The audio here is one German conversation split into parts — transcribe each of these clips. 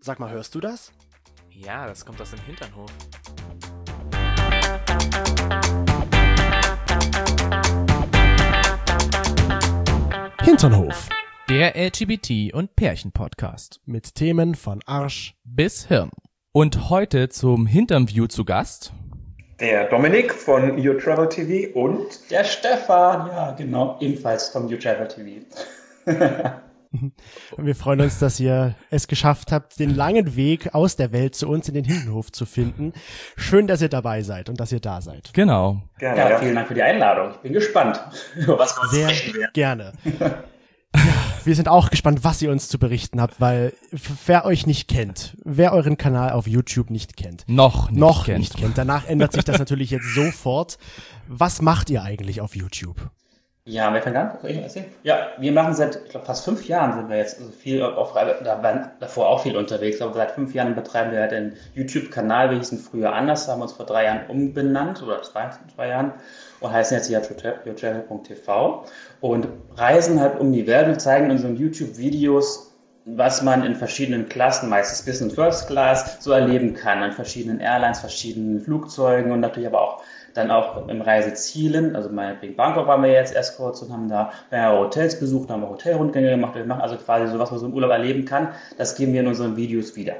Sag mal, hörst du das? Ja, das kommt aus dem Hinternhof. Hinternhof. Der LGBT- und Pärchen-Podcast. Mit Themen von Arsch bis Hirn. Und heute zum Hinterview zu Gast der Dominik von You Travel TV und der Stefan, ja genau, ebenfalls von You Travel TV. Wir freuen uns, dass ihr es geschafft habt, den langen Weg aus der Welt zu uns in den Hinternhof zu finden. Schön, dass ihr dabei seid und dass ihr da seid. Genau. Gerne, ja, vielen Dank für die Einladung. Ich bin gespannt, was wir uns sehr sprechen werden. Gerne. Ja, wir sind auch gespannt, was ihr uns zu berichten habt, weil wer euch nicht kennt, wer euren Kanal auf YouTube nicht kennt, noch nicht kennt, danach ändert sich das natürlich jetzt sofort. Was macht ihr eigentlich auf YouTube? Ja, wer fängt an? Ja, wir machen seit, ich glaube, fast 5 Jahren sind wir jetzt viel auf, da waren davor auch viel unterwegs, aber seit 5 Jahren betreiben wir halt den YouTube-Kanal. Wir hießen früher anders, haben uns vor 3 Jahren umbenannt, oder 2 Jahren, und heißen jetzt youtravel.tv und reisen halt um die Welt und zeigen in unseren YouTube-Videos, was man in verschiedenen Klassen, meistens Business First Class, so erleben kann, an verschiedenen Airlines, verschiedenen Flugzeugen und natürlich aber auch dann auch im Reisezielen, also meinetwegen Bangkok waren wir jetzt erst kurz und haben da mehrere Hotels besucht, haben wir Hotelrundgänge gemacht. Wir machen also quasi so, was man so im Urlaub erleben kann, das geben wir in unseren Videos wieder.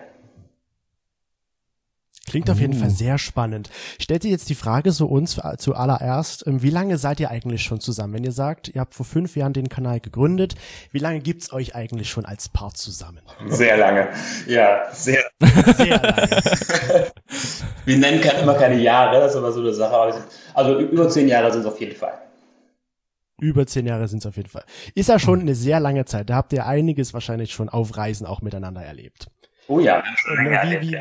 Klingt auf jeden Fall sehr spannend. Stellt ihr jetzt die Frage so uns zuallererst, wie lange seid ihr eigentlich schon zusammen? Wenn ihr sagt, ihr habt vor 5 Jahren den Kanal gegründet, wie lange gibt's euch eigentlich schon als Paar zusammen? Sehr lange. Ja, sehr lange. Wir nennen immer keine Jahre, das ist aber so eine Sache. Also über 10 Jahre sind es auf jeden Fall. Über 10 Jahre sind es auf jeden Fall. Ist ja schon eine sehr lange Zeit. Da habt ihr einiges wahrscheinlich schon auf Reisen auch miteinander erlebt. Oh ja, ganz schön lange erlebt,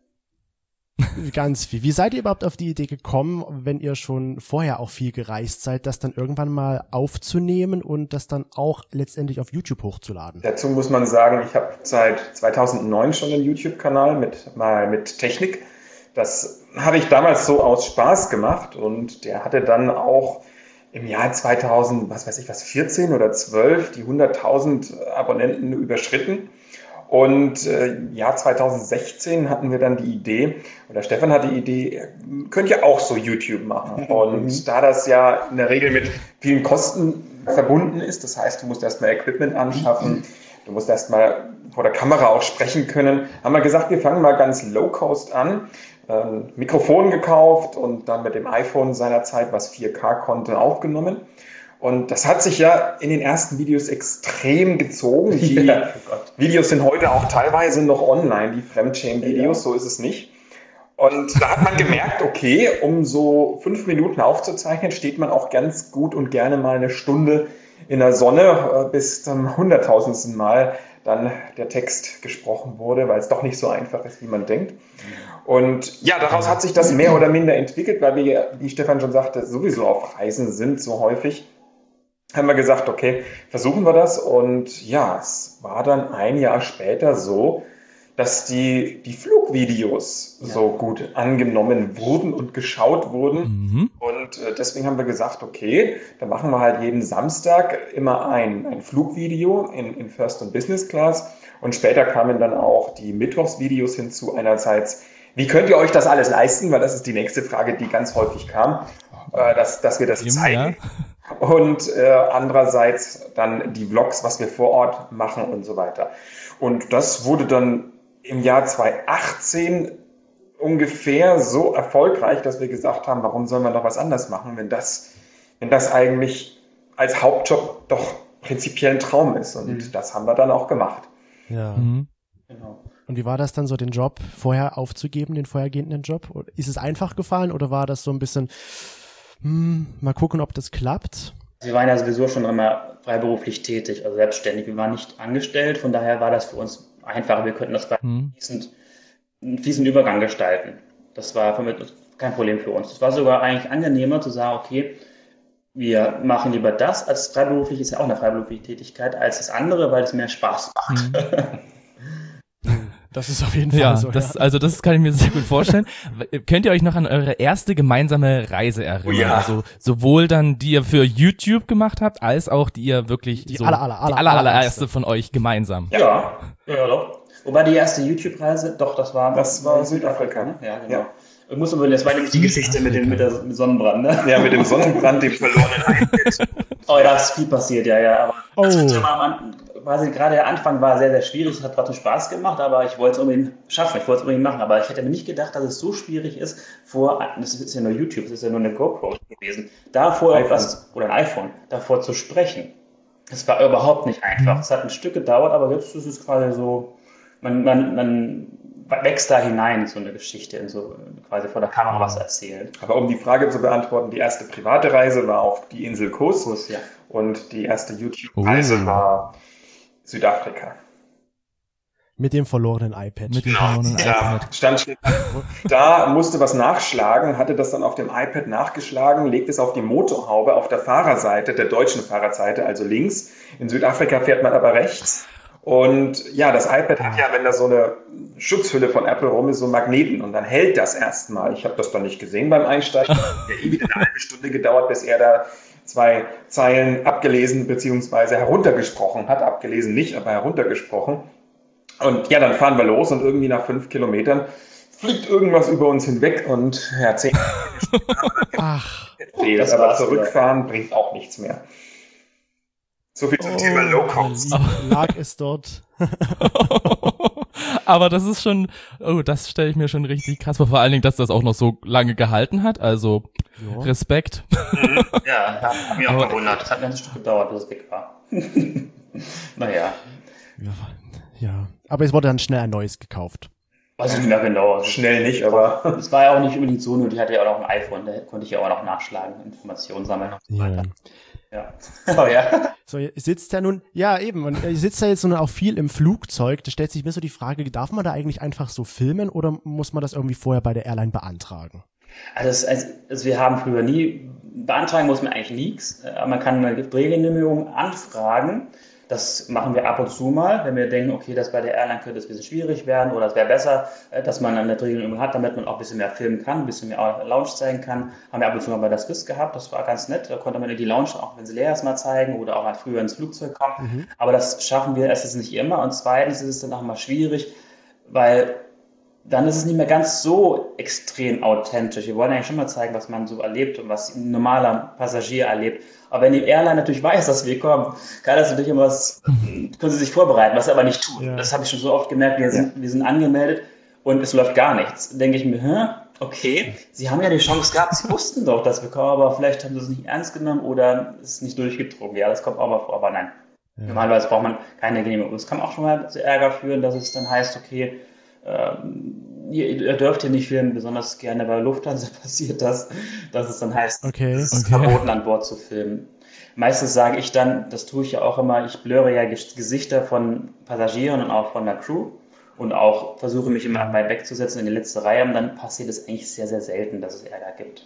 Ganz viel. Wie seid ihr überhaupt auf die Idee gekommen, wenn ihr schon vorher auch viel gereist seid, das dann irgendwann mal aufzunehmen und das dann auch letztendlich auf YouTube hochzuladen? Dazu muss man sagen, ich habe seit 2009 schon einen YouTube-Kanal mit Technik. Das habe ich damals so aus Spaß gemacht und der hatte dann auch im Jahr 2014 oder 12 die 100.000 Abonnenten überschritten. Und Jahr 2016 hatten wir dann die Idee, oder Stefan hat die Idee, könnt ihr auch so YouTube machen. Und da das ja in der Regel mit vielen Kosten verbunden ist, das heißt, du musst erstmal Equipment anschaffen, du musst erstmal vor der Kamera auch sprechen können, haben wir gesagt, wir fangen mal ganz low-cost an. Mikrofon gekauft und dann mit dem iPhone seinerzeit, was 4K konnte, aufgenommen. Und das hat sich ja in den ersten Videos extrem gezogen. Die Videos sind heute auch teilweise noch online, die Fremdschämen-Videos, so ist es nicht. Und da hat man gemerkt, okay, um so 5 Minuten aufzuzeichnen, steht man auch ganz gut und gerne mal eine Stunde in der Sonne, bis zum 100.000. Mal dann der Text gesprochen wurde, weil es doch nicht so einfach ist, wie man denkt. Und ja, daraus hat sich das mehr oder minder entwickelt, weil wir, wie Stefan schon sagte, sowieso auf Reisen sind so häufig. Haben wir gesagt, okay, versuchen wir das. Und ja, es war dann ein Jahr später so, dass die Flugvideos so gut angenommen wurden und geschaut wurden. Und deswegen haben wir gesagt, okay, dann machen wir halt jeden Samstag immer ein Flugvideo in First und Business Class. Und später kamen dann auch die Mittwochsvideos hinzu. Einerseits, wie könnt ihr euch das alles leisten? Weil das ist die nächste Frage, die ganz häufig kam, dass wir das zeigen. Ja. Und andererseits dann die Vlogs, was wir vor Ort machen und so weiter. Und das wurde dann im Jahr 2018 ungefähr so erfolgreich, dass wir gesagt haben, warum sollen wir noch was anderes machen, wenn das eigentlich als Hauptjob doch prinzipiell ein Traum ist. Und das haben wir dann auch gemacht. Ja. Genau. Und wie war das dann so, den Job vorher aufzugeben, den vorhergehenden Job? Ist es einfach gefallen oder war das so ein bisschen, mal gucken, ob das klappt? Wir waren ja sowieso schon immer freiberuflich tätig, also selbstständig. Wir waren nicht angestellt, von daher war das für uns einfacher. Wir könnten das einen fließenden Übergang gestalten. Das war kein Problem für uns. Es war sogar eigentlich angenehmer zu sagen, okay, wir machen lieber das, als freiberuflich, ist ja auch eine freiberufliche Tätigkeit, als das andere, weil es mehr Spaß macht. Das ist auf jeden Fall so. Also das kann ich mir sehr gut vorstellen. Könnt ihr euch noch an eure erste gemeinsame Reise erinnern? Ja. Also sowohl dann, die ihr für YouTube gemacht habt, als auch die ihr wirklich die so allererste von euch gemeinsam. Ja, doch. Wobei die erste YouTube-Reise, doch, das war Südafrika. Ne? Ja, genau. Ja. Ich muss aber, das war nämlich die Geschichte mit dem Sonnenbrand, ne? Ja, mit dem Sonnenbrand, dem verlorenen iPad. Oh, da ist viel passiert, ja. Aber quasi gerade der Anfang war sehr, sehr schwierig. Es hat trotzdem Spaß gemacht, aber ich wollte es unbedingt schaffen. Ich wollte es unbedingt machen. Aber ich hätte mir nicht gedacht, dass es so schwierig ist, das ist ja nur YouTube, das ist ja nur eine GoPro gewesen, davor oder ein iPhone, davor zu sprechen. Das war überhaupt nicht einfach. Es hat ein Stück gedauert, aber jetzt ist es quasi so, man wächst da hinein in so eine Geschichte, in so quasi vor der Kamera was erzählt. Aber um die Frage zu beantworten, die erste private Reise war auf die Insel Kos, ja. Und die erste YouTube-Reise war Südafrika. Mit dem verlorenen iPad. Da musste was nachschlagen, hatte das dann auf dem iPad nachgeschlagen, legt es auf die Motorhaube auf der Fahrerseite, der deutschen Fahrerseite, also links. In Südafrika fährt man aber rechts. Und ja, das iPad hat ja, wenn da so eine Schutzhülle von Apple rum ist, so Magneten und dann hält das erstmal. Ich habe das dann nicht gesehen beim Einsteigen. Ja, wieder eine halbe Stunde gedauert, bis er da 2 Zeilen abgelesen bzw. heruntergesprochen hat. Abgelesen nicht, aber heruntergesprochen. Und ja, dann fahren wir los und irgendwie nach 5 Kilometern fliegt irgendwas über uns hinweg und ja, 10 Ach. aber zurückfahren bringt auch nichts mehr. So viel zum Thema Low Cost. Lag es dort. Aber das ist schon, das stelle ich mir schon richtig krass vor. Vor allen Dingen, dass das auch noch so lange gehalten hat. Also Respekt. Ja, hat mich auch gewundert. Es hat mir ein Stück gedauert, bis es weg war. Naja. Ja, aber es wurde dann schnell ein neues gekauft. Weiß ich nicht mehr genau. Also schnell nicht, aber... Es war ja auch nicht unbedingt so, nur die hatte ja auch noch ein iPhone, da konnte ich ja auch noch nachschlagen, Informationen sammeln und so weiter. Ja. Oh, ja. So, ihr sitzt ja nun, ja eben, und ihr sitzt ja jetzt nun auch viel im Flugzeug. Da stellt sich mir so die Frage, darf man da eigentlich einfach so filmen oder muss man das irgendwie vorher bei der Airline beantragen? Also wir haben früher beantragen muss man eigentlich nichts, aber man kann eine Regelgenehmigung anfragen. Das machen wir ab und zu mal, wenn wir denken, okay, das bei der Airline könnte es ein bisschen schwierig werden oder es wäre besser, dass man eine Regelung hat, damit man auch ein bisschen mehr filmen kann, ein bisschen mehr Lounge zeigen kann. Haben wir ab und zu mal bei der Swiss gehabt, das war ganz nett. Da konnte man in die Lounge, auch wenn sie leer ist, mal zeigen oder auch mal früher ins Flugzeug kommen. Aber das schaffen wir erstens nicht immer und zweitens ist es dann auch mal schwierig, weil dann ist es nicht mehr ganz so extrem authentisch. Wir wollen eigentlich schon mal zeigen, was man so erlebt und was ein normaler Passagier erlebt. Aber wenn die Airline natürlich weiß, dass wir kommen, kann das natürlich immer können sie sich vorbereiten, was sie aber nicht tun. Ja. Das habe ich schon so oft gemerkt, wir sind angemeldet und es läuft gar nichts. Denke ich mir, okay, Sie haben ja die Chance gehabt, Sie wussten doch, dass wir kommen, aber vielleicht haben Sie es nicht ernst genommen oder es ist nicht durchgedrungen. Ja, das kommt auch mal vor, aber nein. Ja. Normalerweise braucht man keine Genehmigung. Das kann auch schon mal zu Ärger führen, dass es dann heißt, okay, ihr dürft hier nicht filmen, besonders gerne bei Lufthansa passiert das, dass es dann heißt, es ist verboten an Bord zu filmen. Meistens sage ich dann, das tue ich ja auch immer, ich blöre ja Gesichter von Passagieren und auch von der Crew und auch versuche mich immer weit wegzusetzen in die letzte Reihe und dann passiert es eigentlich sehr, sehr selten, dass es Ärger gibt.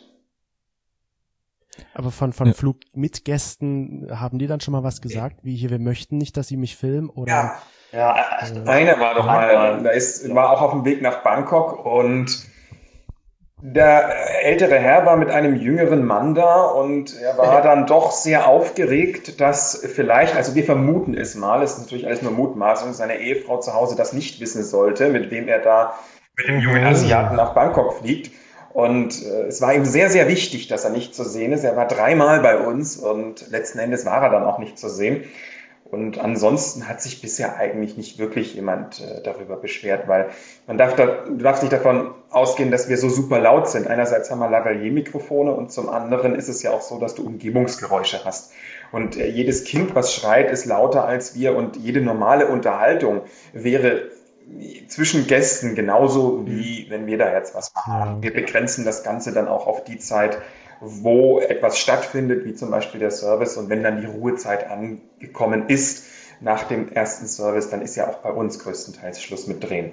Aber von Flugmitgästen haben die dann schon mal was gesagt, wie hier, wir möchten nicht, dass sie mich filmen oder... Ja, einer war doch mal, war auch auf dem Weg nach Bangkok und der ältere Herr war mit einem jüngeren Mann da und er war dann doch sehr aufgeregt, dass vielleicht, also wir vermuten es mal, es ist natürlich alles nur Mutmaßung, seine Ehefrau zu Hause das nicht wissen sollte, mit wem er da mit dem jungen Asiaten nach Bangkok fliegt. Und es war ihm sehr, sehr wichtig, dass er nicht zu sehen ist. Er war 3-mal bei uns und letzten Endes war er dann auch nicht zu sehen. Und ansonsten hat sich bisher eigentlich nicht wirklich jemand darüber beschwert, weil du darfst nicht davon ausgehen, dass wir so super laut sind. Einerseits haben wir Lavalier-Mikrofone und zum anderen ist es ja auch so, dass du Umgebungsgeräusche hast. Und jedes Kind, was schreit, ist lauter als wir und jede normale Unterhaltung wäre zwischen Gästen genauso wie wenn wir da jetzt was machen. Wir begrenzen das Ganze dann auch auf die Zeit, wo etwas stattfindet, wie zum Beispiel der Service. Und wenn dann die Ruhezeit angekommen ist nach dem ersten Service, dann ist ja auch bei uns größtenteils Schluss mit Drehen.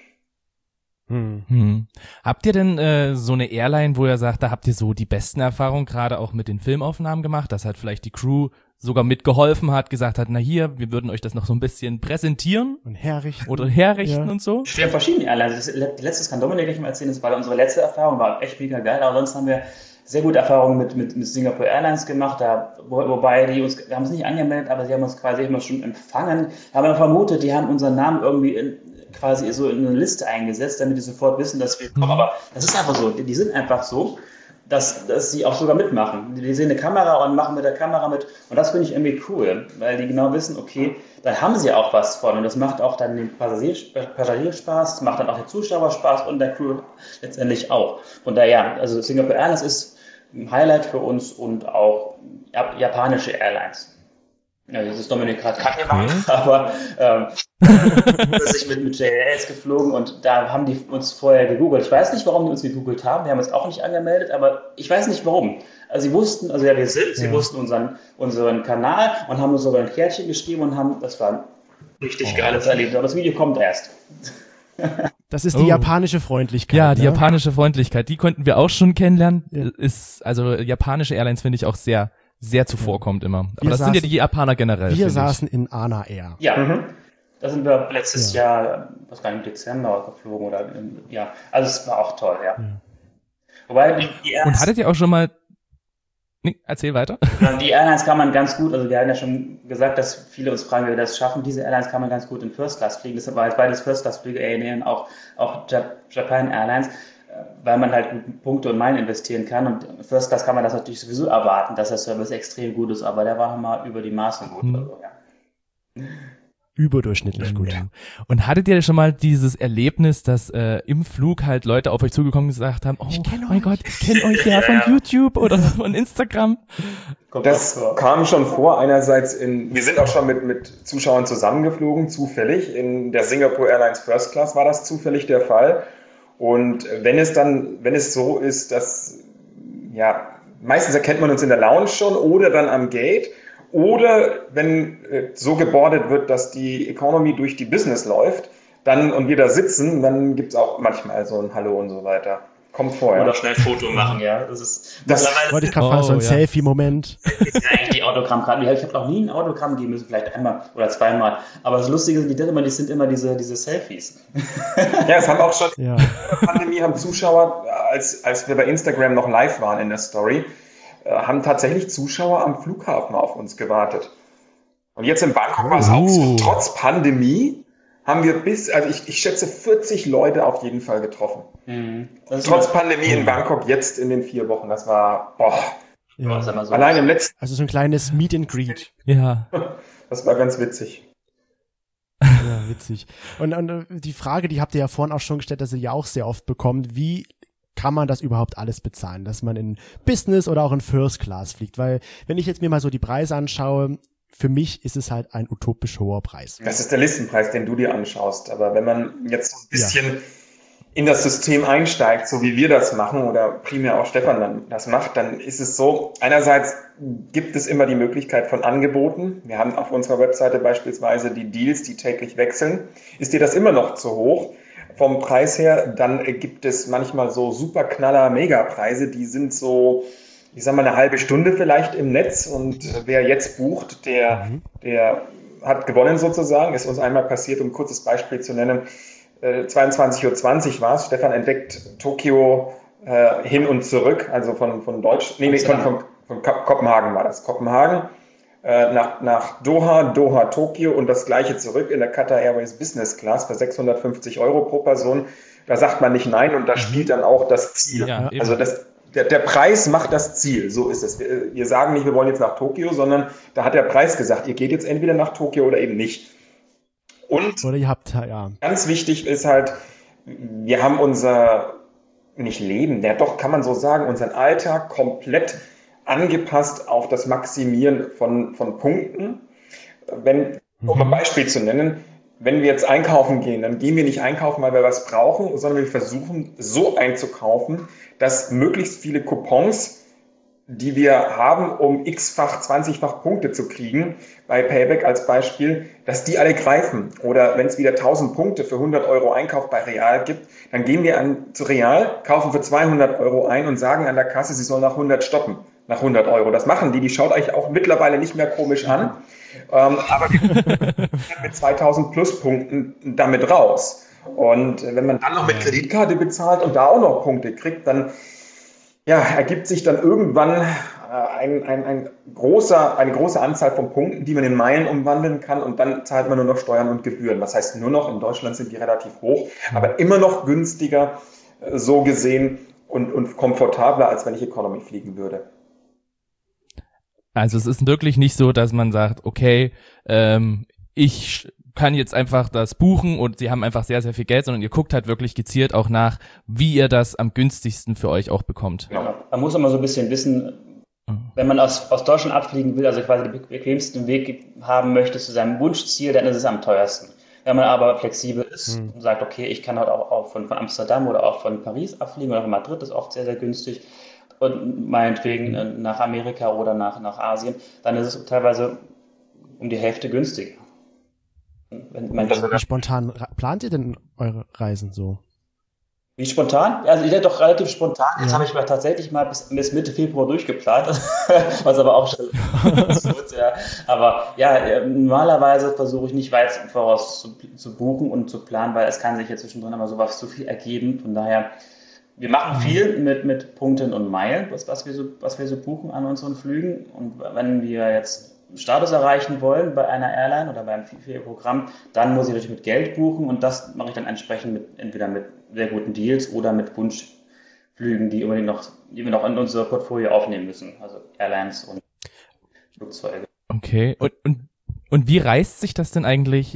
Habt ihr denn so eine Airline, wo ihr sagt, da habt ihr so die besten Erfahrungen gerade auch mit den Filmaufnahmen gemacht, dass halt vielleicht die Crew sogar mitgeholfen hat, gesagt hat, na hier, wir würden euch das noch so ein bisschen präsentieren und herrichten und so? Wir haben verschiedene Airlines. Letztes kann Dominik nicht mal erzählen, das war unsere letzte Erfahrung, war echt mega geil, aber sonst haben wir sehr gute Erfahrungen mit Singapore Airlines gemacht, wobei wir haben es nicht angemeldet, aber sie haben uns quasi immer schon empfangen, haben wir vermutet, die haben unseren Namen irgendwie quasi so in eine Liste eingesetzt, damit die sofort wissen, dass wir kommen. Aber das ist einfach so, die sind einfach so, dass sie auch sogar mitmachen. Die sehen eine Kamera und machen mit der Kamera mit. Und das finde ich irgendwie cool, weil die genau wissen, okay, dann haben sie auch was von. Und das macht auch dann den Passagier Spaß, macht dann auch den Zuschauer Spaß und der Crew letztendlich auch. Von daher, also Singapore Airlines ist ein Highlight für uns und auch japanische Airlines. Ja, das ist Dominik gerade Kacke gemacht, aber ich mit JAS geflogen und da haben die uns vorher gegoogelt. Ich weiß nicht, warum die uns gegoogelt haben. Wir haben uns auch nicht angemeldet, aber ich weiß nicht warum. Also sie wussten, also ja, sie wussten unseren Kanal und haben uns sogar ein Kärtchen geschrieben und das war ein richtig geiles Erlebnis. Aber das Video kommt erst. Das ist die japanische Freundlichkeit. Ja, die japanische Freundlichkeit, die konnten wir auch schon kennenlernen. Also japanische Airlines finde ich auch sehr, sehr zuvorkommt immer. Aber das sind ja die Japaner generell. Wir saßen in Ana Air. Ja, da sind wir letztes Jahr, was war im Dezember geflogen oder also es war auch toll, ja. Wobei und hattet ihr auch schon mal Nee, erzähl weiter. Die Airlines kann man ganz gut, also wir hatten ja schon gesagt, dass viele uns fragen, wie wir das schaffen. Diese Airlines kann man ganz gut in First Class fliegen. Deshalb war jetzt beides First Class Flüge, ANA und auch Japan Airlines, weil man halt Punkte und Meilen investieren kann. Und First Class kann man das natürlich sowieso erwarten, dass der Service extrem gut ist, aber der war mal über die Maßen gut. Also, ja. Überdurchschnittlich gut. Ja. Und hattet ihr schon mal dieses Erlebnis, dass im Flug halt Leute auf euch zugekommen und gesagt haben, oh mein Gott, ich kenne euch ja von YouTube oder von Instagram? Das kam schon vor. Einerseits wir sind auch schon mit Zuschauern zusammengeflogen, zufällig. In der Singapore Airlines First Class war das zufällig der Fall. Und wenn es so ist, dass, ja, meistens erkennt man uns in der Lounge schon oder dann am Gate. Oder wenn so gebordet wird, dass die Economy durch die Business läuft, dann und wir da sitzen, dann gibt's auch manchmal so ein Hallo und so weiter. Kommt vor, ja. Oder schnell ein Foto machen, ja. Das wollte ich gerade fragen, so ein Selfie-Moment. Ist ja eigentlich die Autogrammkarten. Ich habe noch nie ein Autogramm geben müssen, vielleicht einmal oder zweimal. Aber das Lustige ist, die sind immer diese Selfies. Ja, es haben auch schon in der Pandemie haben Zuschauer, als wir bei Instagram noch live waren in der Story, haben tatsächlich Zuschauer am Flughafen auf uns gewartet. Und jetzt in Bangkok war es auch so. Trotz Pandemie haben wir ich schätze 40 Leute auf jeden Fall getroffen. Mhm. Trotz Pandemie in Bangkok jetzt in den 4 Wochen. Das war, allein im letzten. Also so ein kleines Meet and Greet. Ja. Das war ganz witzig. Ja, witzig. Und die Frage, die habt ihr ja vorhin auch schon gestellt, dass ihr ja auch sehr oft bekommt, wie kann man das überhaupt alles bezahlen, dass man in Business oder auch in First Class fliegt? Weil, wenn ich jetzt mir mal so die Preise anschaue, für mich ist es halt ein utopisch hoher Preis. Das ist der Listenpreis, den du dir anschaust. Aber wenn man jetzt so ein bisschen in das System einsteigt, so wie wir das machen oder primär auch Stefan dann das macht, dann ist es so, einerseits gibt es immer die Möglichkeit von Angeboten. Wir haben auf unserer Webseite beispielsweise die Deals, die täglich wechseln. Ist dir das immer noch zu hoch? Vom Preis her, dann gibt es manchmal so Superknaller Megapreise, die sind so, ich sag mal, eine halbe Stunde vielleicht im Netz und wer jetzt bucht, der hat gewonnen sozusagen. Ist uns einmal passiert, um ein kurzes Beispiel zu nennen, 22:20 Uhr war es, Stefan entdeckt Tokio hin und zurück, also von Kopenhagen war das, Kopenhagen. Nach Doha, Tokio und das gleiche zurück in der Qatar Airways Business Class für 650 € pro Person. Da sagt man nicht nein und da spielt dann auch das Ziel. Ja, also der Preis macht das Ziel, so ist es. Wir sagen nicht, wir wollen jetzt nach Tokio, sondern da hat der Preis gesagt, ihr geht jetzt entweder nach Tokio oder eben nicht. Und oder ihr habt, ganz wichtig ist halt, wir haben nicht Leben, kann man so sagen, unseren Alltag komplett angepasst auf das Maximieren von Punkten. Um ein Beispiel zu nennen, wenn wir jetzt einkaufen gehen, dann gehen wir nicht einkaufen, weil wir was brauchen, sondern wir versuchen so einzukaufen, dass möglichst viele Coupons, die wir haben, um x-fach, 20-fach Punkte zu kriegen, bei Payback als Beispiel, dass die alle greifen. Oder wenn es wieder 1000 Punkte für 100 € Einkauf bei Real gibt, dann gehen wir zu Real, kaufen für 200 € ein und sagen an der Kasse, sie soll nach 100 stoppen. Nach 100 €. Das machen die schaut euch auch mittlerweile nicht mehr komisch an. Aber wir sind mit 2000 Pluspunkten damit raus. Und wenn man dann noch mit Kreditkarte bezahlt und da auch noch Punkte kriegt, dann ja, ergibt sich dann irgendwann eine große Anzahl von Punkten, die man in Meilen umwandeln kann, und dann zahlt man nur noch Steuern und Gebühren. Was heißt nur noch? In Deutschland sind die relativ hoch, aber immer noch günstiger, so gesehen, und komfortabler, als wenn ich Economy fliegen würde. Also es ist wirklich nicht so, dass man sagt, okay, ich kann jetzt einfach das buchen und sie haben einfach sehr, sehr viel Geld, sondern ihr guckt halt wirklich gezielt auch nach, wie ihr das am günstigsten für euch auch bekommt. Genau. Man muss immer so ein bisschen wissen, wenn man aus Deutschland abfliegen will, also quasi den bequemsten Weg haben möchte zu seinem Wunschziel, dann ist es am teuersten. Wenn man aber flexibel ist und sagt, okay, ich kann halt auch von Amsterdam oder auch von Paris abfliegen oder von Madrid, ist oft sehr, sehr günstig, und meinetwegen nach Amerika oder nach Asien, dann ist es teilweise um die Hälfte günstiger. Wie spontan plant ihr denn eure Reisen so? Wie spontan? Also ich hätte doch relativ spontan. Jetzt habe ich mal tatsächlich mal bis Mitte Februar durchgeplant, was aber auch schon gut, ja. Aber ja, normalerweise versuche ich nicht weit im Voraus zu buchen und zu planen, weil es kann sich ja zwischendrin immer sowas zu viel ergeben. Von daher, wir machen viel mit Punkten und Meilen, was wir so buchen an unseren Flügen. Und wenn wir jetzt Status erreichen wollen bei einer Airline oder beim Programm, dann muss ich natürlich mit Geld buchen, und das mache ich dann entsprechend entweder mit sehr guten Deals oder mit Wunschflügen, die wir noch in unser Portfolio aufnehmen müssen, also Airlines und Flugzeuge. Okay, und wie reißt sich das denn eigentlich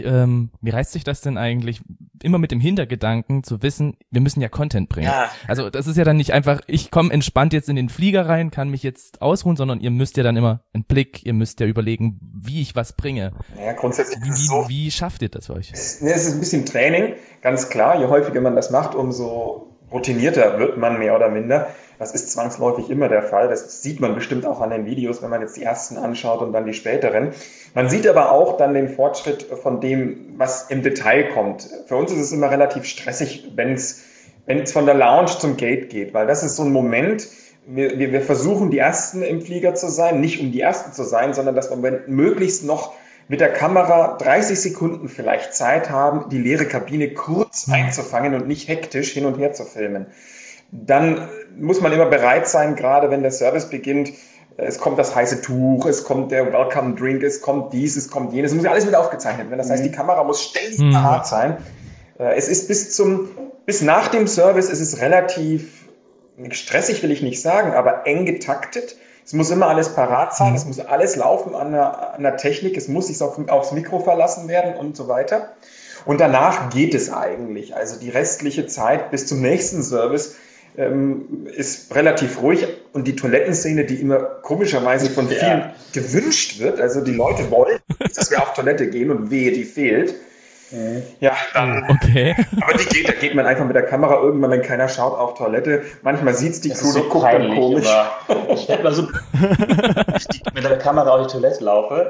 immer mit dem Hintergedanken zu wissen, wir müssen ja Content bringen. Ja. Also das ist ja dann nicht einfach, ich komme entspannt jetzt in den Flieger rein, kann mich jetzt ausruhen, sondern ihr müsst ja dann immer einen Blick, ihr müsst ja überlegen, wie ich was bringe. Ja, grundsätzlich wie schafft ihr das für euch? Es ist ein bisschen Training, ganz klar. Je häufiger man das macht, umso routinierter wird man, mehr oder minder. Das ist zwangsläufig immer der Fall. Das sieht man bestimmt auch an den Videos, wenn man jetzt die ersten anschaut und dann die späteren. Man sieht aber auch dann den Fortschritt von dem, was im Detail kommt. Für uns ist es immer relativ stressig, wenn es von der Lounge zum Gate geht, weil das ist so ein Moment, wir versuchen, die Ersten im Flieger zu sein, nicht um die Ersten zu sein, sondern dass wir möglichst noch mit der Kamera 30 Sekunden vielleicht Zeit haben, die leere Kabine kurz einzufangen und nicht hektisch hin und her zu filmen. Dann muss man immer bereit sein, gerade wenn der Service beginnt, es kommt das heiße Tuch, es kommt der Welcome Drink, es kommt dies, es kommt jenes, es muss ja alles mit aufgezeichnet werden. Das heißt, die Kamera muss ständig parat sein. Es ist bis nach dem Service ist es relativ stressig, will ich nicht sagen, aber eng getaktet. Es muss immer alles parat sein, es muss alles laufen an der Technik, es muss sich aufs Mikro verlassen werden und so weiter. Und danach geht es eigentlich. Also die restliche Zeit bis zum nächsten Service ist relativ ruhig, und die Toilettenszene, die immer komischerweise von vielen gewünscht wird, also die Leute wollen, dass wir auf Toilette gehen, und wehe, die fehlt. Ja, dann. Okay. Aber da geht man einfach mit der Kamera irgendwann, wenn keiner schaut, auf Toilette. Manchmal sieht's die Crew, die guckt dann komisch. Ich stelle mal so, mit der Kamera auf die Toilette laufe.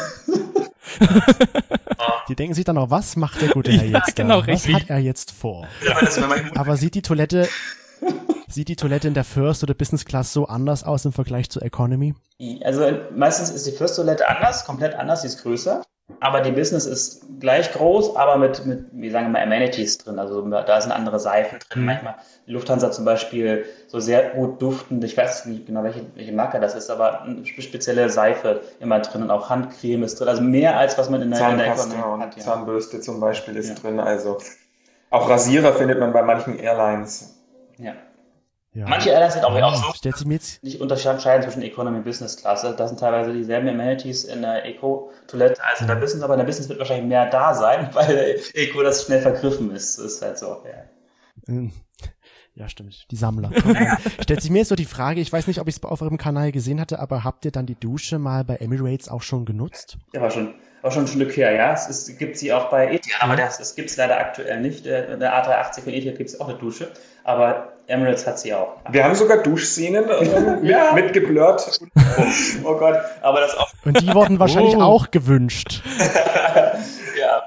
Die denken sich dann auch, was macht der gute Herr jetzt genau, da? Was hat er jetzt vor? Aber sieht die Toilette in der First oder Business Class so anders aus im Vergleich zur Economy? Also meistens ist die First Toilette komplett anders, die ist größer. Aber die Business ist gleich groß, aber mit wie sagen wir mal, Amenities drin. Also da sind andere Seifen drin. Manchmal die Lufthansa zum Beispiel so sehr gut duftend. Ich weiß nicht genau, welche Marke das ist, aber eine spezielle Seife immer drin, und auch Handcreme ist drin. Also mehr als was man in der Zahnpasta und Zahnbürste zum Beispiel ist drin. Also auch Rasierer findet man bei manchen Airlines. Ja. Manche Airlines sind auch so, nicht unterscheiden zwischen Economy und Business Class. Da sind teilweise dieselben Amenities in der Eco-Toilette als in der Business, aber in der Business wird wahrscheinlich mehr da sein, weil der Eco das schnell vergriffen ist. Das ist halt so, ja. Ja, stimmt. Die Sammler. Stellt sich mir jetzt so die Frage, ich weiß nicht, ob ich es auf eurem Kanal gesehen hatte, aber habt ihr dann die Dusche mal bei Emirates auch schon genutzt? Ja, war schon ein Stück her, ja. Es gibt sie auch bei Etihad, aber das gibt es leider aktuell nicht. Der A380 von Etihad gibt es auch eine Dusche, aber Emirates hat sie auch. Wir haben sogar Duschszenen mitgeblurrt. Oh Gott, aber das auch. Und die wurden wahrscheinlich auch gewünscht. Ja.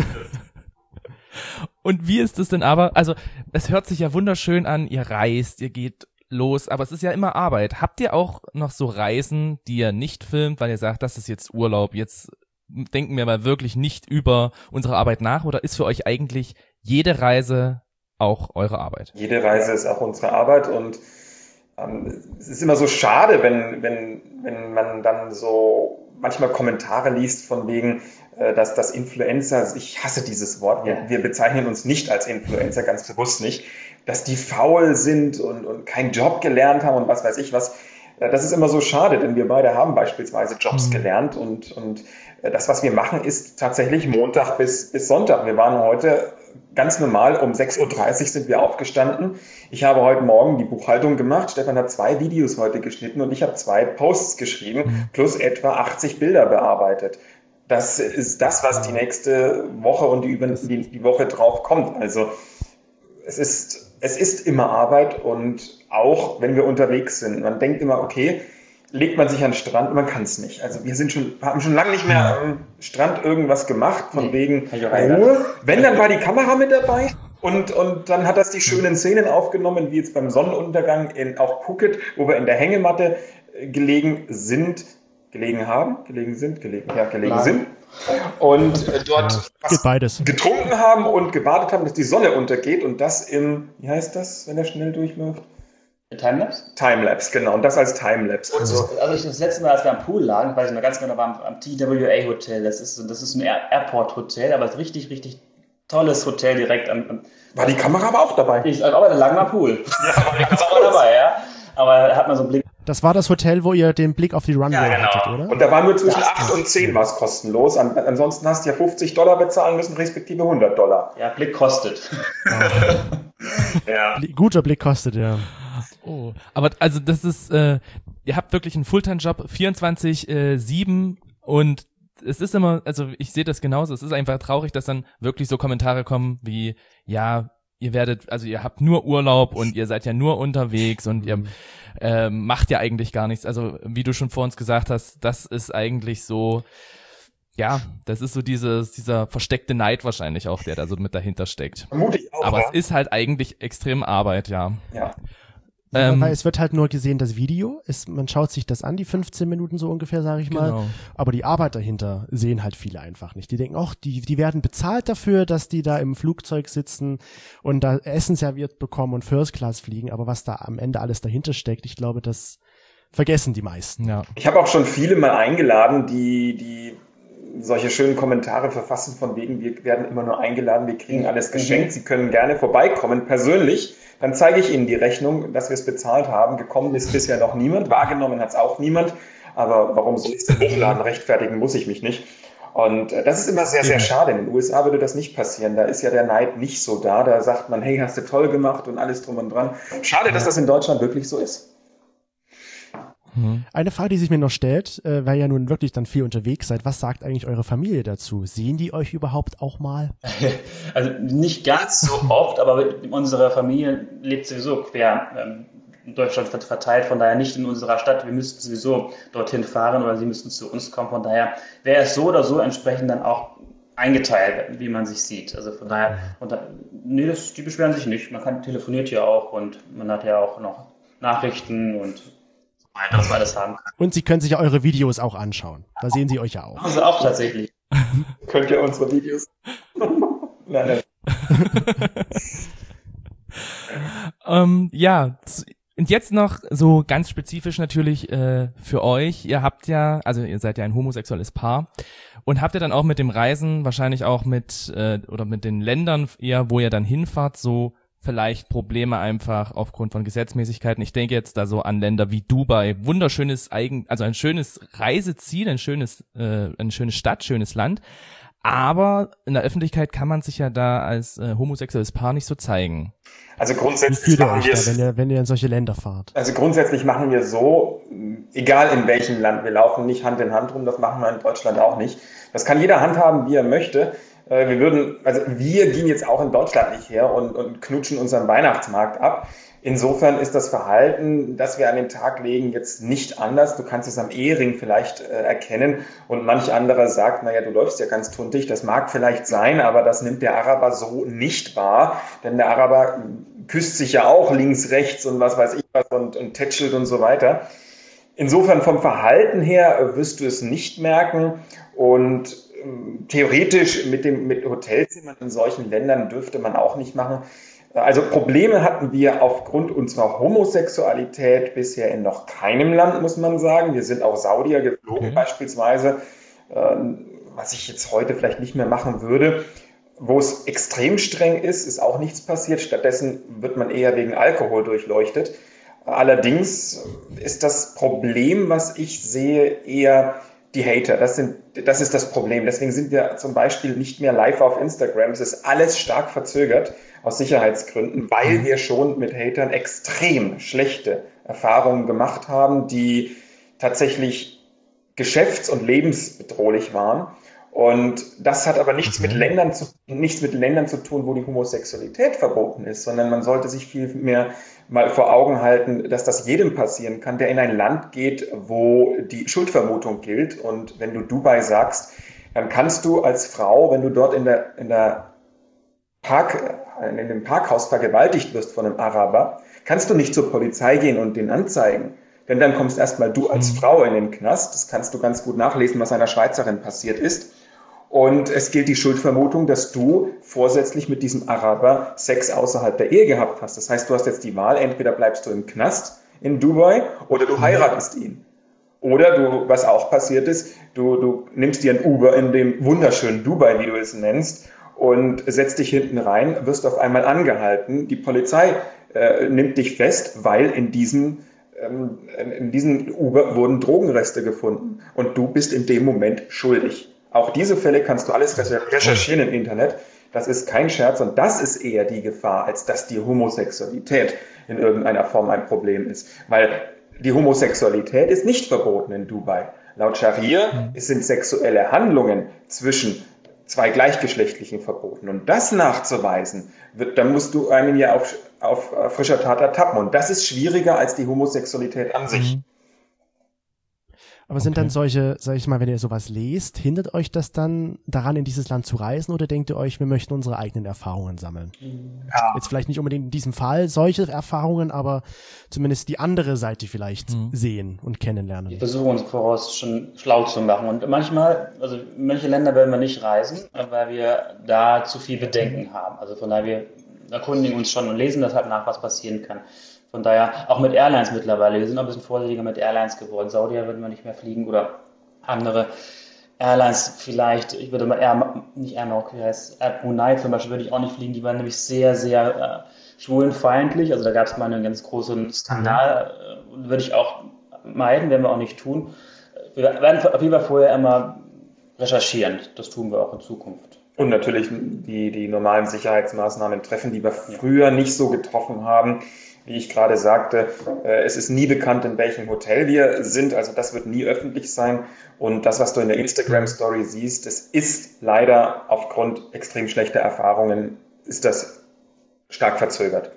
Und wie ist es denn aber, also es hört sich ja wunderschön an, ihr reist, ihr geht los, aber es ist ja immer Arbeit. Habt ihr auch noch so Reisen, die ihr nicht filmt, weil ihr sagt, das ist jetzt Urlaub, jetzt denken wir mal wirklich nicht über unsere Arbeit nach, oder ist für euch eigentlich jede Reise auch eure Arbeit? Jede Reise ist auch unsere Arbeit, und Es ist immer so schade, wenn man dann so manchmal Kommentare liest von wegen, dass das Influencer, ich hasse dieses Wort, wir bezeichnen uns nicht als Influencer, ganz bewusst nicht, dass die faul sind und keinen Job gelernt haben und was weiß ich was. Das ist immer so schade, denn wir beide haben beispielsweise Jobs gelernt und das, was wir machen, ist tatsächlich Montag bis Sonntag. Wir waren heute ganz normal, um 6.30 Uhr sind wir aufgestanden. Ich habe heute Morgen die Buchhaltung gemacht. Stefan hat 2 Videos heute geschnitten und ich habe 2 Posts geschrieben, plus etwa 80 Bilder bearbeitet. Das ist das, was die nächste Woche und die Woche drauf kommt. Also es ist immer Arbeit und auch wenn wir unterwegs sind. Man denkt immer, okay, legt man sich an den Strand und man kann es nicht. Also wir haben schon lange nicht mehr am Strand irgendwas gemacht, von wegen Ruhe. Wenn, dann war die Kamera mit dabei und dann hat das die schönen Szenen aufgenommen, wie jetzt beim Sonnenuntergang auf Phuket, wo wir in der Hängematte gelegen sind und dort getrunken haben und gewartet haben, dass die Sonne untergeht und das wie heißt das, wenn er schnell durchläuft? Timelapse? Timelapse, genau. Und das als Timelapse. Also das letzte Mal, als wir am Pool lagen, weiß ich noch ganz genau, war am TWA Hotel. Das ist ein Airport-Hotel, aber es ist richtig, richtig tolles Hotel direkt am. War die Kamera aber auch dabei? Aber da lagen wir am Pool. Ja, aber die Kamera war dabei, ja. Aber da hat man so einen Blick. Das war das Hotel, wo ihr den Blick auf die Runway hattet, oder? Und da war nur zwischen 8 und 10 was kostenlos. Ansonsten hast du ja $50 bezahlen müssen, respektive $100. Ja, Blick kostet. Ja. Guter Blick kostet, ja. Oh, aber also das ist, ihr habt wirklich einen Fulltime-Job, 24/7 und es ist immer, also ich sehe das genauso, es ist einfach traurig, dass dann wirklich so Kommentare kommen wie, ja, ihr habt nur Urlaub und ihr seid ja nur unterwegs und ihr macht ja eigentlich gar nichts. Also wie du schon vor uns gesagt hast, das ist eigentlich so, ja, das ist so dieser versteckte Neid wahrscheinlich auch, der da so mit dahinter steckt. Vermutlich auch. Aber es ist halt eigentlich extrem Arbeit, ja. Ja. Weil es wird halt nur gesehen, das Video, man schaut sich das an, die 15 Minuten so ungefähr, sage ich mal. Genau. Aber die Arbeit dahinter sehen halt viele einfach nicht. Die denken auch, die werden bezahlt dafür, dass die da im Flugzeug sitzen und da Essen serviert bekommen und First Class fliegen. Aber was da am Ende alles dahinter steckt, ich glaube, das vergessen die meisten. Ja. Ich habe auch schon viele mal eingeladen, die solche schönen Kommentare verfassen von wegen, wir werden immer nur eingeladen, wir kriegen alles geschenkt, Sie können gerne vorbeikommen, persönlich. Dann zeige ich Ihnen die Rechnung, dass wir es bezahlt haben. Gekommen ist bisher noch niemand, wahrgenommen hat es auch niemand. Aber warum soll ich es denn hochladen? Rechtfertigen muss ich mich nicht. Und das ist immer sehr, sehr schade. In den USA würde das nicht passieren. Da ist ja der Neid nicht so da. Da sagt man, hey, hast du toll gemacht und alles drum und dran. Schade, dass das in Deutschland wirklich so ist. Eine Frage, die sich mir noch stellt, weil ihr nun wirklich dann viel unterwegs seid, was sagt eigentlich eure Familie dazu? Sehen die euch überhaupt auch mal? Also nicht ganz so oft, aber unsere Familie lebt sowieso quer in Deutschland verteilt, von daher nicht in unserer Stadt. Wir müssten sowieso dorthin fahren oder sie müssten zu uns kommen. Von daher wäre es so oder so entsprechend dann auch eingeteilt, wie man sich sieht. Also von daher, nee, die beschweren sich nicht. Man telefoniert ja auch und man hat ja auch noch Nachrichten und dass man alles haben kann. Und sie können sich ja eure Videos auch anschauen. Da sehen sie euch ja auch. Also auch tatsächlich. Könnt ihr unsere Videos? Nein. Ja, und jetzt noch so ganz spezifisch natürlich für euch. Ihr seid ja ein homosexuelles Paar und habt ihr dann auch mit dem Reisen wahrscheinlich auch mit den Ländern wo ihr dann hinfahrt, so vielleicht Probleme einfach aufgrund von Gesetzmäßigkeiten. Ich denke jetzt da so an Länder wie Dubai, wunderschönes ein schönes Reiseziel, eine schöne Stadt, schönes Land. Aber in der Öffentlichkeit kann man sich ja da als homosexuelles Paar nicht so zeigen. Also grundsätzlich wie fühlt ihr euch da, wenn ihr in solche Länder fahrt? Also grundsätzlich machen wir so, egal in welchem Land, wir laufen nicht Hand in Hand rum, das machen wir in Deutschland auch nicht. Das kann jeder handhaben, wie er möchte. Wir gehen jetzt auch in Deutschland nicht her und knutschen unseren Weihnachtsmarkt ab. Insofern ist das Verhalten, das wir an den Tag legen, jetzt nicht anders. Du kannst es am Ehering vielleicht erkennen und manch anderer sagt, naja, du läufst ja ganz tuntig, das mag vielleicht sein, aber das nimmt der Araber so nicht wahr, denn der Araber küsst sich ja auch links, rechts und was weiß ich was und tätschelt und so weiter. Insofern vom Verhalten her wirst du es nicht merken und theoretisch mit Hotelzimmern in solchen Ländern dürfte man auch nicht machen. Also Probleme hatten wir aufgrund unserer Homosexualität bisher in noch keinem Land, muss man sagen. Wir sind auch Saudier geflogen beispielsweise, was ich jetzt heute vielleicht nicht mehr machen würde. Wo es extrem streng ist auch nichts passiert. Stattdessen wird man eher wegen Alkohol durchleuchtet. Allerdings ist das Problem, was ich sehe, eher die Hater. Das ist das Problem. Deswegen sind wir zum Beispiel nicht mehr live auf Instagram. Es ist alles stark verzögert aus Sicherheitsgründen, weil wir schon mit Hatern extrem schlechte Erfahrungen gemacht haben, die tatsächlich geschäfts- und lebensbedrohlich waren. Und das hat aber nichts mit Ländern zu tun, wo die Homosexualität verboten ist, sondern man sollte sich viel mehr mal vor Augen halten, dass das jedem passieren kann, der in ein Land geht, wo die Schuldvermutung gilt. Und wenn du Dubai sagst, dann kannst du als Frau, wenn du dort in dem Parkhaus vergewaltigt wirst von einem Araber, kannst du nicht zur Polizei gehen und den anzeigen. Denn dann kommst erstmal du als Frau in den Knast. Das kannst du ganz gut nachlesen, was einer Schweizerin passiert ist. Und es gilt die Schuldvermutung, dass du vorsätzlich mit diesem Araber Sex außerhalb der Ehe gehabt hast. Das heißt, du hast jetzt die Wahl, entweder bleibst du im Knast in Dubai oder du heiratest ihn. Oder was auch passiert ist, du nimmst dir ein Uber in dem wunderschönen Dubai, wie du es nennst, und setzt dich hinten rein, wirst auf einmal angehalten. Die Polizei nimmt dich fest, weil in diesem Uber wurden Drogenreste gefunden. Und du bist in dem Moment schuldig. Auch diese Fälle kannst du alles recherchieren im Internet. Das ist kein Scherz und das ist eher die Gefahr, als dass die Homosexualität in irgendeiner Form ein Problem ist. Weil die Homosexualität ist nicht verboten in Dubai. Laut Scharia sind sexuelle Handlungen zwischen zwei Gleichgeschlechtlichen verboten. Und das nachzuweisen, dann musst du einen ja auf frischer Tat ertappen. Und das ist schwieriger als die Homosexualität an sich. Aber sind dann solche, sag ich mal, wenn ihr sowas lest, hindert euch das dann daran, in dieses Land zu reisen oder denkt ihr euch, wir möchten unsere eigenen Erfahrungen sammeln? Ja. Jetzt vielleicht nicht unbedingt in diesem Fall solche Erfahrungen, aber zumindest die andere Seite vielleicht sehen und kennenlernen. Wir versuchen uns voraus schon schlau zu machen und manchmal, also in manche Länder werden wir nicht reisen, weil wir da zu viel Bedenken haben. Also von daher, wir erkundigen uns schon und lesen das halt nach, was passieren kann. Von daher, auch mit Airlines mittlerweile, wir sind auch ein bisschen vorsichtiger mit Airlines geworden. Saudier würden wir nicht mehr fliegen oder andere Airlines vielleicht. Ich würde mal nicht Air Maroc, wie heißt Air Brunei zum Beispiel, würde ich auch nicht fliegen. Die waren nämlich sehr, sehr schwulenfeindlich. Also da gab es mal einen ganz großen Skandal. Würde ich auch meiden, werden wir auch nicht tun. Wir werden auf jeden Fall vorher immer recherchieren. Das tun wir auch in Zukunft. Und natürlich die normalen Sicherheitsmaßnahmen treffen, die wir früher nicht so getroffen haben. Wie ich gerade sagte, es ist nie bekannt, in welchem Hotel wir sind. Also das wird nie öffentlich sein. Und das, was du in der Instagram-Story siehst, das ist leider aufgrund extrem schlechter Erfahrungen, ist das stark verzögert.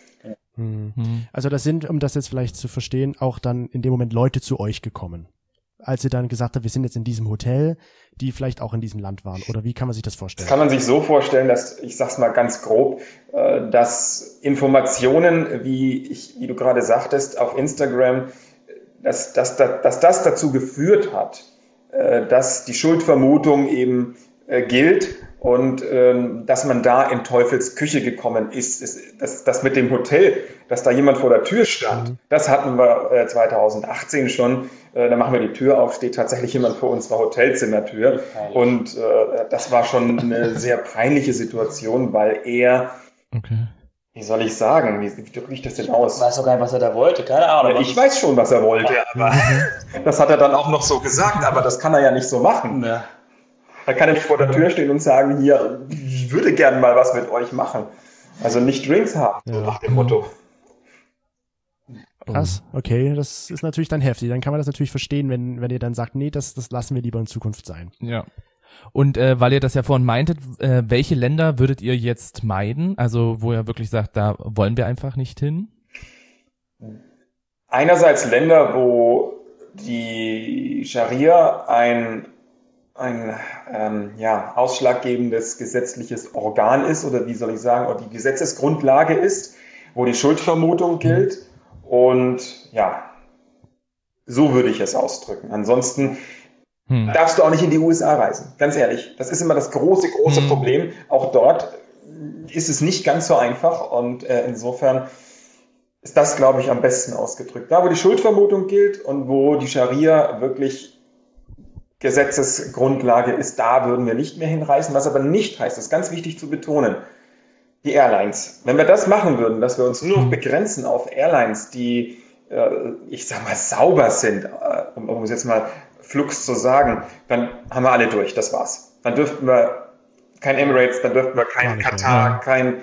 Also das sind, um das jetzt vielleicht zu verstehen, auch dann in dem Moment Leute zu euch gekommen. Als ihr dann gesagt habt, wir sind jetzt in diesem Hotel, die vielleicht auch in diesem Land waren? Oder wie kann man sich das vorstellen? Das kann man sich so vorstellen, dass, ich sag's mal ganz grob, dass Informationen, wie du gerade sagtest, auf Instagram, dass das dazu geführt hat, dass die Schuldvermutung eben gilt und dass man da in Teufels Küche gekommen ist. Das mit dem Hotel, dass da jemand vor der Tür stand, das hatten wir 2018 schon. Da machen wir die Tür auf, steht tatsächlich jemand vor unserer Hotelzimmertür. Und das war schon eine sehr peinliche Situation, weil er, wie soll ich sagen, wie drücke ich das denn aus? Ich weiß auch gar nicht, was er da wollte, keine Ahnung. Ich weiß schon, was er wollte, aber das hat er dann auch noch so gesagt, aber das kann er ja nicht so machen. Ja. Da kann er nicht vor der Tür stehen und sagen, hier, ich würde gerne mal was mit euch machen. Also nicht Drinks haben, so nach dem Motto. Krass, okay, das ist natürlich dann heftig. Dann kann man das natürlich verstehen, wenn ihr dann sagt, nee, das lassen wir lieber in Zukunft sein. Ja. Und weil ihr das ja vorhin meintet, welche Länder würdet ihr jetzt meiden? Also wo ihr wirklich sagt, da wollen wir einfach nicht hin? Einerseits Länder, wo die Scharia ein ausschlaggebendes gesetzliches Organ ist oder wie soll ich sagen, oder die Gesetzesgrundlage ist, wo die Schuldvermutung gilt. Und ja, so würde ich es ausdrücken. Ansonsten darfst du auch nicht in die USA reisen. Ganz ehrlich. Das ist immer das große Problem. Auch dort ist es nicht ganz so einfach und insofern ist das, glaube ich, am besten ausgedrückt. Da, wo die Schuldvermutung gilt und wo die Scharia wirklich Gesetzesgrundlage ist, da würden wir nicht mehr hinreisen. Was aber nicht heißt, das ist ganz wichtig zu betonen, die Airlines. Wenn wir das machen würden, dass wir uns nur noch begrenzen auf Airlines, die, ich sag mal, sauber sind, um es jetzt mal flugs zu sagen, dann haben wir alle durch, das war's. Dann dürften wir kein Emirates, dann dürften wir kein Katar, kein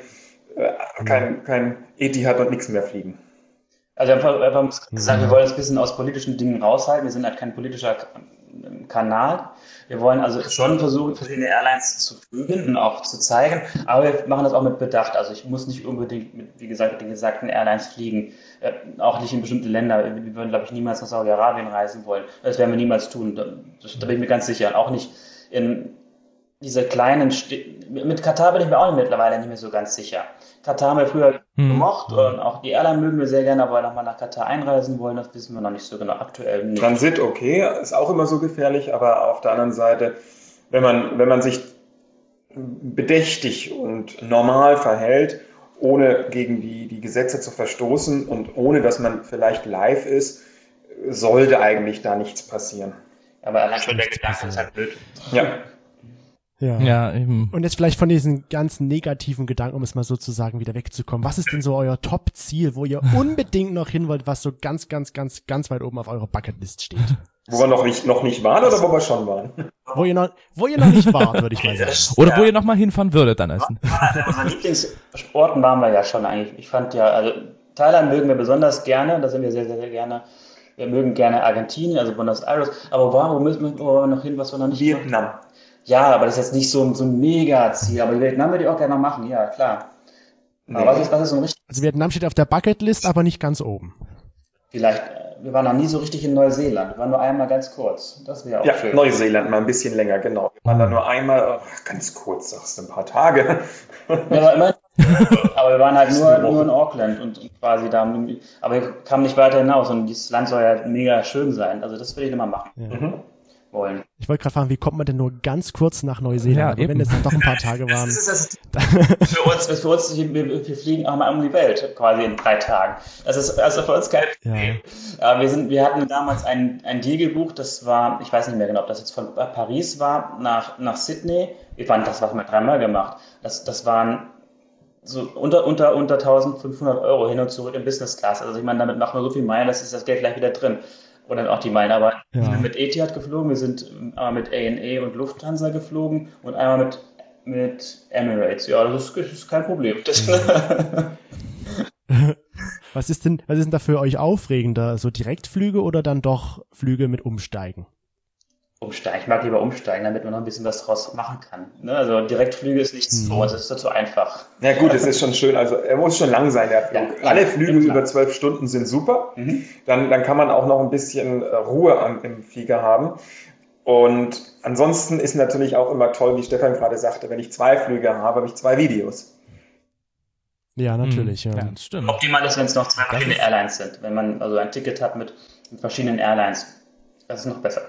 Etihad und nichts mehr fliegen. Also wir haben gesagt, wir wollen uns ein bisschen aus politischen Dingen raushalten. Wir sind halt kein politischer Kanal. Wir wollen also schon versuchen, verschiedene Airlines zu fliegen und auch zu zeigen, aber wir machen das auch mit Bedacht. Also ich muss nicht unbedingt mit, wie gesagt, den gesagten Airlines fliegen, auch nicht in bestimmte Länder. Wir würden, glaube ich, niemals nach Saudi-Arabien reisen wollen. Das werden wir niemals tun. Da bin ich mir ganz sicher. Und auch nicht in diese kleinen mit Katar bin ich mir auch mittlerweile nicht mehr so ganz sicher. Katar haben wir früher gemocht und auch die Airline mögen wir sehr gerne, aber nochmal nach Katar einreisen wollen, das wissen wir noch nicht so genau, aktuell nicht. Transit, okay, ist auch immer so gefährlich, aber auf der anderen Seite, wenn man sich bedächtig und normal verhält, ohne gegen die Gesetze zu verstoßen und ohne, dass man vielleicht live ist, sollte eigentlich da nichts passieren. Aber allein schon der Gedanke ist halt blöd. Ja. Ja, eben. Und jetzt vielleicht von diesen ganzen negativen Gedanken, um es mal so zu sagen, wieder wegzukommen. Was ist denn so euer Top-Ziel, wo ihr unbedingt noch hin wollt, was so ganz, ganz, ganz, ganz weit oben auf eurer Bucketlist steht? Wo wir noch nicht waren oder wo wir schon waren? Wo ihr noch nicht wart, würde ich mal sagen. Oder wo ihr noch mal hinfahren würdet dann essen. Unsere Lieblingssporten waren wir ja schon eigentlich. Ich fand ja, also Thailand mögen wir besonders gerne, da sind wir sehr, sehr, sehr gerne. Wir mögen gerne Argentinien, also Buenos Aires. Aber wo müssen wir noch hin, was wir noch nicht Vietnam. Machen? Ja, aber das ist jetzt nicht so ein Mega-Ziel. Aber Vietnam würde ich auch gerne noch machen, ja, klar. Nee. Aber was ist so ein richtig... Also Vietnam steht auf der Bucketlist, aber nicht ganz oben. Vielleicht, wir waren noch nie so richtig in Neuseeland. Wir waren nur einmal ganz kurz. Das wäre auch schön. Neuseeland mal ein bisschen länger, genau. Wir waren da nur einmal, ganz kurz, sagst du, ein paar Tage. Ja, aber wir waren halt nur in Auckland und quasi da, aber wir kamen nicht weiter hinaus und dieses Land soll ja mega schön sein. Also das will ich immer machen. Ja. Wollen. Ich wollte gerade fragen, wie kommt man denn nur ganz kurz nach Neuseeland? Ja, aber wenn es dann doch ein paar Tage waren. Für uns, wir fliegen auch mal um die Welt, quasi in 3 Tagen. Das ist also für uns kein Problem. Ja. Wir hatten damals ein Deal gebucht, das war, ich weiß nicht mehr genau, ob das jetzt von Paris war, nach Sydney. Das haben wir 3-mal gemacht. Das waren so unter 1.500 Euro hin und zurück in Business Class. Also ich meine, damit machen wir so viel Meilen, das ist das Geld gleich wieder drin. Oder auch die Meilen, aber wir sind mit Etihad geflogen, wir sind einmal mit ANA und Lufthansa geflogen und einmal mit Emirates. Ja, das ist kein Problem. Was ist denn da für euch aufregender? So Direktflüge oder dann doch Flüge mit Umsteigen? Umsteigen. Ich mag lieber umsteigen, damit man noch ein bisschen was draus machen kann. Ne? Also Direktflüge ist nicht so, das ist zu einfach. Ja gut, es ist schon schön, also er muss schon lang sein, der Flug. Ja, alle Flüge über 12 Stunden sind super. Dann kann man auch noch ein bisschen Ruhe im Flieger haben. Und ansonsten ist natürlich auch immer toll, wie Stefan gerade sagte, wenn ich 2 Flüge habe, habe ich 2 Videos. Ja, natürlich. Ja, das stimmt. Optimal ist, wenn es noch 2 verschiedene Airlines sind. Wenn man also ein Ticket hat mit verschiedenen Airlines. Das ist noch besser.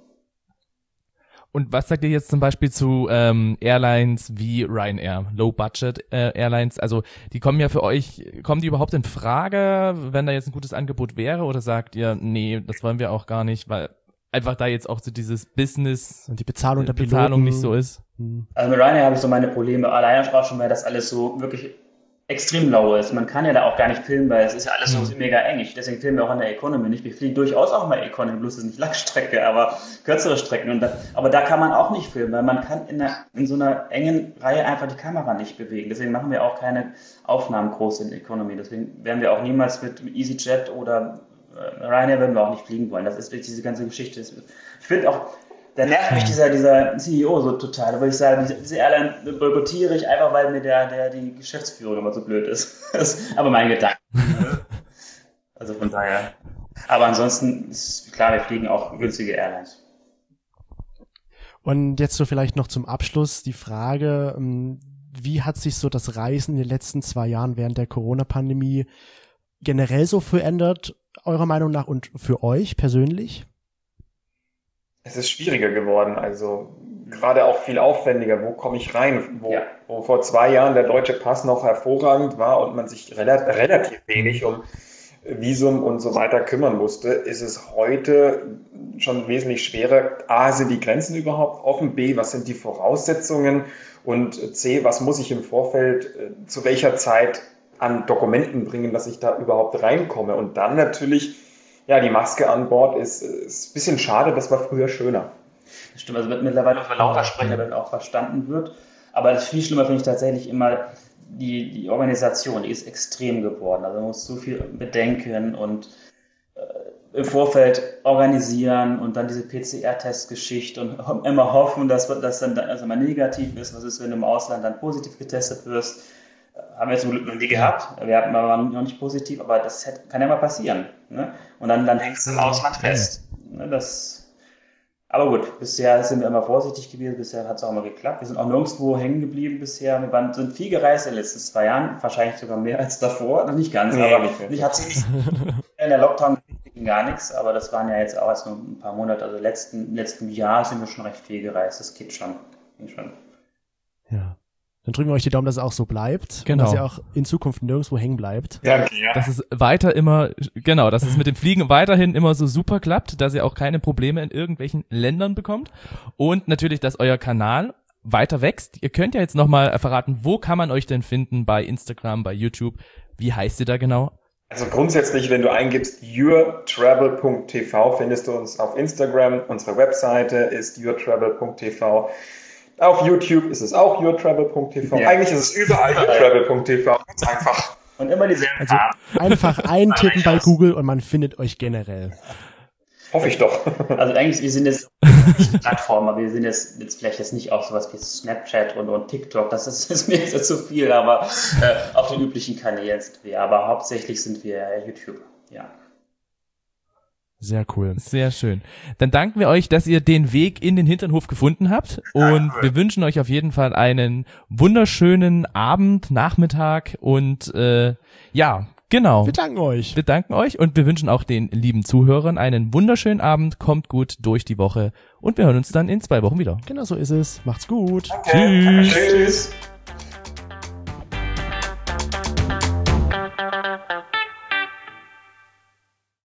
Und was sagt ihr jetzt zum Beispiel zu Airlines wie Ryanair, Low-Budget Airlines? Also die kommen ja für euch, kommen die überhaupt in Frage, wenn da jetzt ein gutes Angebot wäre? Oder sagt ihr, nee, das wollen wir auch gar nicht, weil einfach da jetzt auch so dieses Business und die Bezahlung nicht so ist? Also mit Ryanair habe ich so meine Probleme. Alleine auch schon, weil das alles so wirklich extrem low ist. Man kann ja da auch gar nicht filmen, weil es ist ja alles so mega eng. Deswegen filmen wir auch in der Economy nicht. Wir fliegen durchaus auch mal Economy, bloß ist nicht Langstrecke, aber kürzere Strecken. Aber da kann man auch nicht filmen, weil man kann in so einer engen Reihe einfach die Kamera nicht bewegen. Deswegen machen wir auch keine Aufnahmen groß in Economy. Deswegen werden wir auch niemals mit EasyJet oder Ryanair werden wir auch nicht fliegen wollen. Das ist diese ganze Geschichte. Ich finde auch, da nervt mich dieser CEO so total, weil ich sage, diese Airline boykottiere ich einfach, weil mir die Geschäftsführung immer so blöd ist. Das ist aber mein Gedanke. Also von daher. Aber ansonsten ist klar, wir fliegen auch günstige Airlines. Und jetzt so vielleicht noch zum Abschluss die Frage, wie hat sich so das Reisen in den letzten 2 Jahren während der Corona-Pandemie generell so verändert, eurer Meinung nach, und für euch persönlich? Es ist schwieriger geworden, also gerade auch viel aufwendiger. Wo komme ich rein? Wo vor 2 Jahren der deutsche Pass noch hervorragend war und man sich relativ wenig um Visum und so weiter kümmern musste, ist es heute schon wesentlich schwerer. A, sind die Grenzen überhaupt offen? B, was sind die Voraussetzungen? Und C, was muss ich im Vorfeld zu welcher Zeit an Dokumenten bringen, dass ich da überhaupt reinkomme? Und dann natürlich, ja, die Maske an Bord ist ein bisschen schade, das war früher schöner. Das stimmt, also wird mittlerweile für Lautersprecher dann auch verstanden wird. Aber das viel schlimmer finde ich tatsächlich immer die Organisation, die ist extrem geworden. Also man muss so viel bedenken und im Vorfeld organisieren und dann diese PCR-Testgeschichte und immer hoffen, dass das dann also mal negativ ist. Was ist, wenn du im Ausland dann positiv getestet wirst? Haben wir zum Glück noch nie gehabt. Wir waren noch nicht positiv, aber das kann ja mal passieren. Ne? Und dann hängst du im Ausland fest. Ne? Aber gut, bisher sind wir immer vorsichtig gewesen, bisher hat es auch immer geklappt. Wir sind auch nirgendwo hängen geblieben bisher. Wir sind viel gereist in den letzten 2 Jahren, wahrscheinlich sogar mehr als davor. Noch nicht ganz, aber ich hatte nicht in der Lockdown gar nichts, aber das waren ja jetzt auch erst nur ein paar Monate. Also letzten Jahr sind wir schon recht viel gereist. Das geht schon. Ja. Dann drücken wir euch die Daumen, dass es auch so bleibt. Genau. Und dass ihr auch in Zukunft nirgendwo hängen bleibt. Ja. Dass es dass es mit dem Fliegen weiterhin immer so super klappt, dass ihr auch keine Probleme in irgendwelchen Ländern bekommt. Und natürlich, dass euer Kanal weiter wächst. Ihr könnt ja jetzt nochmal verraten, wo kann man euch denn finden? Bei Instagram, bei YouTube. Wie heißt ihr da genau? Also grundsätzlich, wenn du eingibst yourtravel.tv, findest du uns auf Instagram. Unsere Webseite ist yourtravel.tv. Auf YouTube ist es auch yourtravel.tv. Ja. Eigentlich ist es überall yourtravel.tv. Ganz einfach. Und immer dieselben. Also einfach eintippen bei Google und man findet euch generell. Hoffe ich doch. Also eigentlich, wir sind jetzt nicht Plattformen, aber wir sind jetzt vielleicht jetzt nicht auf sowas wie Snapchat und TikTok. Das ist mir jetzt zu viel, aber auf den üblichen Kanälen sind wir. Aber hauptsächlich sind wir YouTube. Ja. Sehr cool. Sehr schön. Dann danken wir euch, dass ihr den Weg in den Hinternhof gefunden habt und wir wünschen euch auf jeden Fall einen wunderschönen Abend, Nachmittag und genau. Wir danken euch. Wir danken euch und wir wünschen auch den lieben Zuhörern einen wunderschönen Abend, kommt gut durch die Woche und wir hören uns dann in 2 Wochen wieder. Genau so ist es. Macht's gut. Okay. Tschüss.